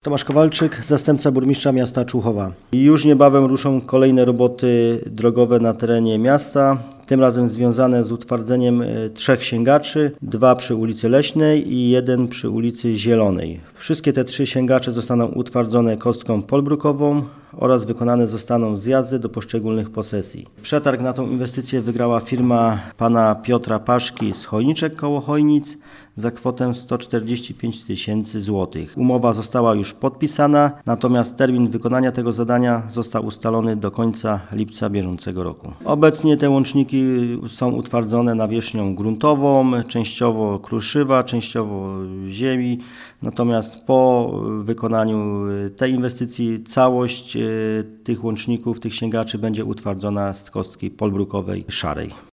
Tomasz Kowalczyk, zastępca burmistrza miasta Człuchowa. Już niebawem ruszą kolejne roboty drogowe na terenie miasta, tym razem związane z utwardzeniem 3 sięgaczy, 2 przy ulicy Leśnej i 1 przy ulicy Zielonej. Wszystkie te 3 sięgacze zostaną utwardzone kostką polbrukową oraz wykonane zostaną zjazdy do poszczególnych posesji. Przetarg na tą inwestycję wygrała firma pana Piotra Paszki z Chojniczek koło Chojnic za kwotę 145 000 złotych. Umowa została już podpisana, natomiast termin wykonania tego zadania został ustalony do końca lipca bieżącego roku. Obecnie te łączniki są utwardzone nawierzchnią gruntową, częściowo kruszywa, częściowo ziemi, natomiast po wykonaniu tej inwestycji całość tych łączników, tych sięgaczy będzie utwardzona z kostki polbrukowej szarej.